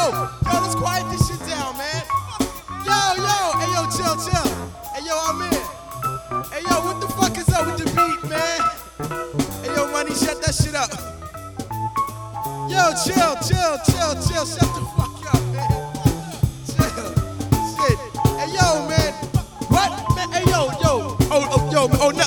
let's quiet this shit down, man. Hey, yo, chill. Hey, yo, I'm in. Hey, yo, what the fuck is up with the beat, man? Hey, yo, Money, shut that shit up. Yo, chill. Shut the fuck up, man. Chill. Shit. Hey, yo, man. What? Man, hey, yo. Oh, no.